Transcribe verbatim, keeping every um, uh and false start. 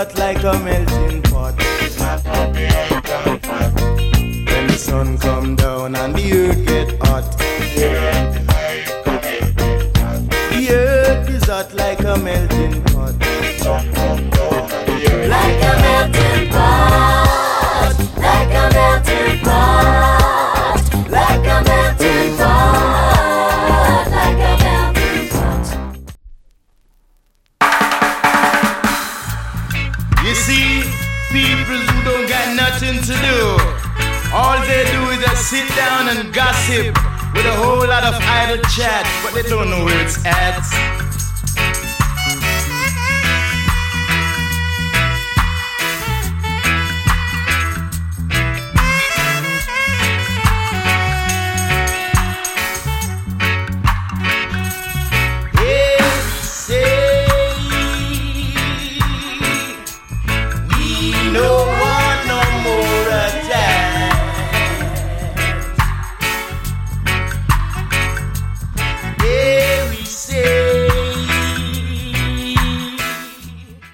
hot like a melting pot. When the sun come down and the earth get hot. The earth is hot like a melting pot. Like a melting pot. Like a melting pot. Like a melting pot. Like a melting pot. You see, people who don't got nothing to do, all they do is just sit down and gossip with a whole lot of idle chat, but they don't know where it's at.